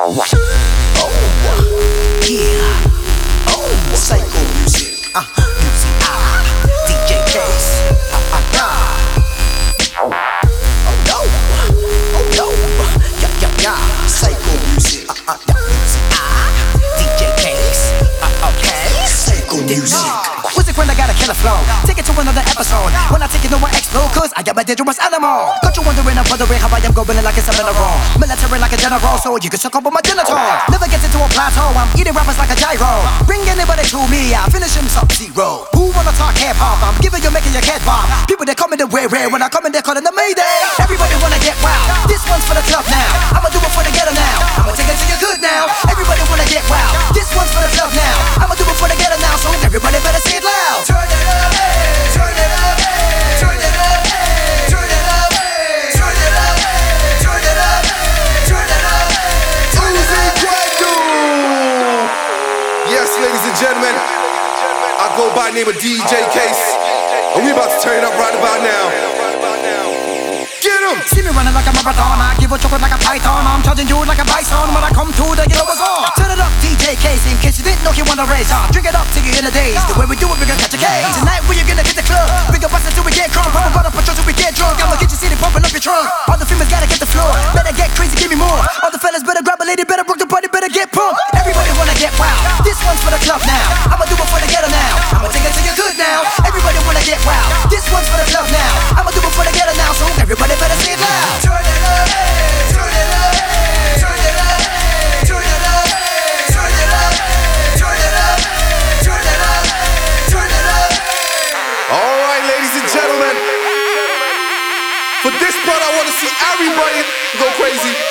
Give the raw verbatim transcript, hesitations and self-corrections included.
Yeah. Oh, psycho music. Uh, music. Ah, D J Case. Ah, ah, nah. Oh no. Oh no. Yeah, yeah, yeah. Psycho music. Ah, ah, yeah. Music. Ah, D J Case. Ah, okay. Psycho music. Music when I got a killer flow. Take it to another episode. When I take it, no one explode, cause I am a dangerous animal. Got you wondering, I'm wondering how I am going like it's a mineral. Military like a general, so you can suck up on my genital. Never gets into a plateau, I'm eating rappers like a gyro. Bring anybody to me, I finish him sub-zero. Who wanna talk hip-hop? I'm giving you, making your head bob. People they come in the way rare, when I come in they're calling the Mayday. Everybody wanna get wild, this one's for the club now. I'ma do it for the ghetto now, I'ma take it to you good now. Everybody wanna get wild, this one's for the club now. I'ma do it for the ghetto now, so everybody better say it loud. Turn it up, hey, turn it up, hey, turn it up, hey, turn it up, hey, turn it up, hey, turn it up, hey, turn it up, hey, turn it up. Yes, ladies and gentlemen, I go by the name of D J Case, and we about to turn it up right about now. Get 'em! See me running like a marathon, I give a chocolate like a python. I'm charging you like a bison when I come to the yellow was on. Turn it up, D J Case, in case you didn't know you wanna race. Uh, drink it up till you're in the days. The way we do it, we gonna catch a case. Tonight we are gonna hit the club. We gonna bust it till we get drunk. Pump up until we get drunk. I'ma get you city pumping up your trunk. All the females gotta get the floor. Better get crazy, give me more. All the fellas better grab a lady, better rock the party, better get pumped. Everybody wanna get wild. This one's for the club now. I'ma do it for the ghetto now. I'ma take it till you're good now. Everybody wanna get wild. This one's for the club now. I'ma do it for the ghetto now, so everybody better say it loud. Turn it up, hey, turn it up, hey, turn it up, hey, turn it up, hey, turn it up, hey, turn it up, hey, turn it up, hey, turn it up. All right, ladies and gentlemen, for this part I want to see everybody go crazy.